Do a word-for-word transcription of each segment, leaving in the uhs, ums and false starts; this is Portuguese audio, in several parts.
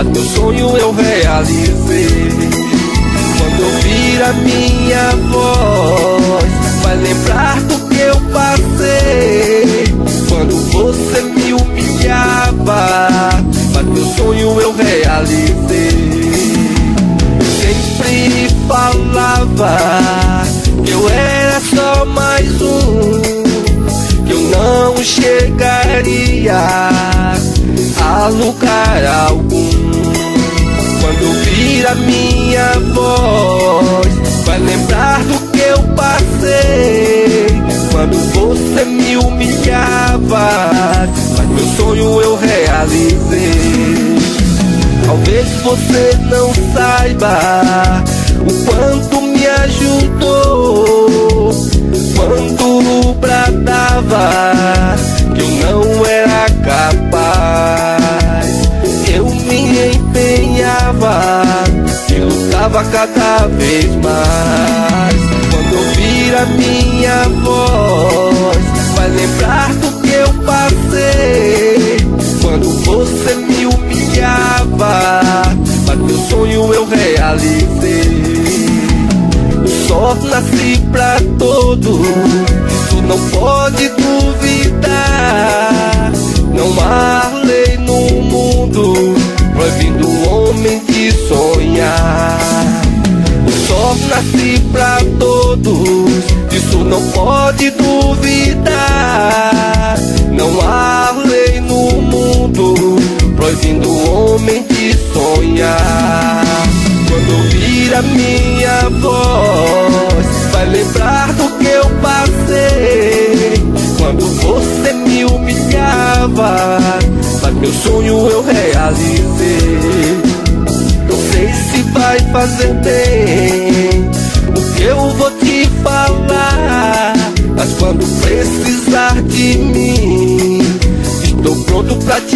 mas meu sonho eu realizei. Quando ouvir a minha voz, vai lembrar do que eu passei. Quando você me humilhava, mas meu sonho eu realizei. Sempre falava que eu era só mais um, que eu não chegaria a lugar algum. Quando ouvir a minha voz, vai lembrar do que eu passei. Quando você me humilhava, mas meu sonho eu realizei. Talvez você não saiba o quanto me ajudou quando bradava que eu não era capaz. Eu me empenhava e lutava cada vez mais. Quando ouvir a minha voz, vai lembrar do que eu passei. Quando você me humilhava, mas meu sonho eu realizei. O sol nasce pra todos, isso não pode duvidar. Não há lei no mundo proibindo o homem de sonhar. O sol nasce pra todos, isso não pode duvidar. Não há lei no mundo proibindo o homem de sonhar. Quando ouvir a minha voz, vai lembrar do que eu passei. Quando você me humilhava, mas meu sonho eu realizei. Não sei se vai fazer bem o que eu vou te falar, mas quando precisar de mim, estou pronto pra te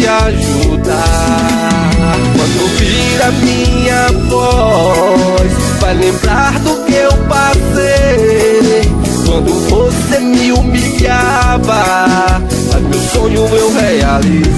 ajudar. Quando ouvir a minha voz, vai lembrar do que eu passei. Quando você me humilhava, mas meu sonho eu realizei.